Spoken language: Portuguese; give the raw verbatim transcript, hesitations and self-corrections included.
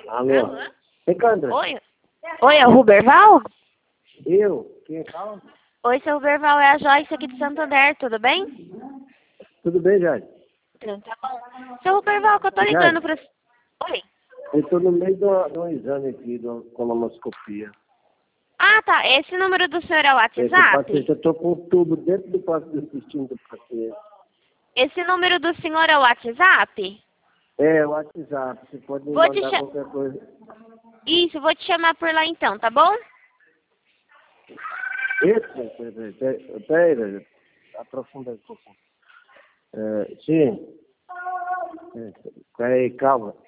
Alô? Ricardo? Oi. Oi, é o Ruberval? Eu? Quem fala? Oi, seu Ruberval, é a Joyce aqui de Santander, tudo bem? Tudo bem, Jade? Então, tá bom. Seu Ruberval, que eu tô ligando pra... Oi. Eu estou no meio de um, de um exame aqui, de uma colonoscopia. Ah, tá. Esse número do senhor é o É que o WhatsApp? paciente, eu estou com um tubo dentro do passo do intestino do paciente. Esse número do senhor é o WhatsApp? É, o WhatsApp, você pode me Vou te mandar cha... qualquer coisa. Isso, vou te chamar por lá então, tá bom? Esse, peraí, peraí, peraí, aprofunda um pouco. É, sim. É, peraí, calma.